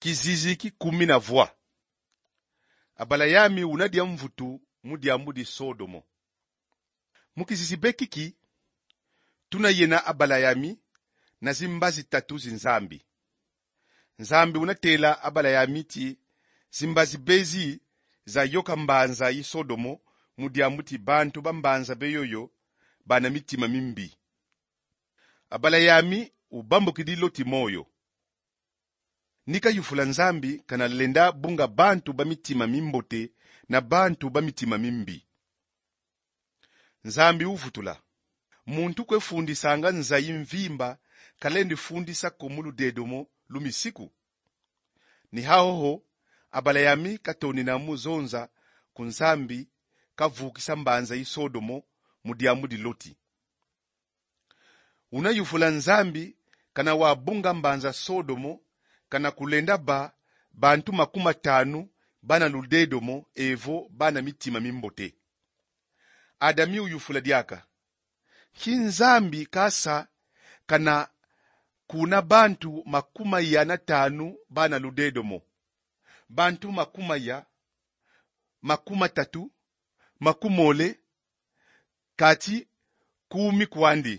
Kiziziki 10. Abalayami unadia mvutu mudiamudi Sodomo. Mukizizibekiki tunayena abalayami na zimbazi 3 zinzambi. Nzambi unatela abalayami ti zimbazi bezi za yoka mbanza yi Sodomo mudiamuti bantu bambanza beyoyo bana mitima mimbi. Abalayami ubambukidi Loti moyo. Nika yufula nzambi kana lenda bunga bantu bamitima mimbote na bantu bamitima mimbi. Nzambi uvutula. Muntu kwe fundisanga nzayi mvimba kalendi fundisa komulu dedomo lumisiku. Ni haoho abalayami katoni na muzonza kunzambi kavukisa mbanza yi Sodomo mudiamudi Loti. Unayufula nzambi kana wabunga mbanza Sodomo kana kulenda bantu 50 bana ludedomo evo bana mitima mimbote. Adami uyufula diaka. Kinzambi kasa kana kuna bantu 50 bana ludedomo. Bantu 50, 30, 10 kati 10 kwandi.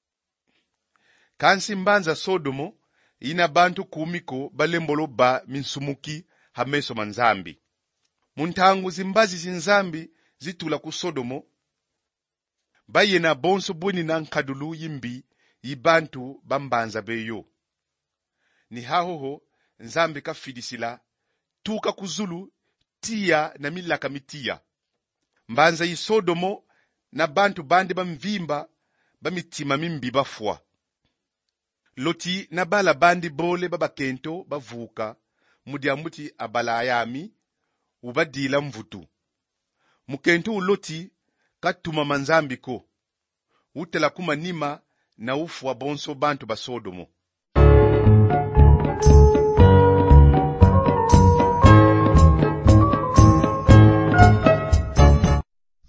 Kansi mbanza Sodomo ina bantu 10 ko balembolo ba minsumuki hameso manzambi. Muntangu zimbazi zinzambi zitula ku Sodomo bayena bonso bweni na nkadulu yimbi yibantu bambanza beyo. Ni hahoho nzambi kafidisila tuka kuzulu tia na milaka mitia. Mbanza yi Sodomo na bantu bandi bamvimba bamitima mimbi bafwa. Loti na bala bandi bole babakento bavuka mudiamuti abalayami ubadila mvutu. Mukento Loti katuma manzambi ko utela kuma nima na ufu wa bonso bantu ba Sodomo.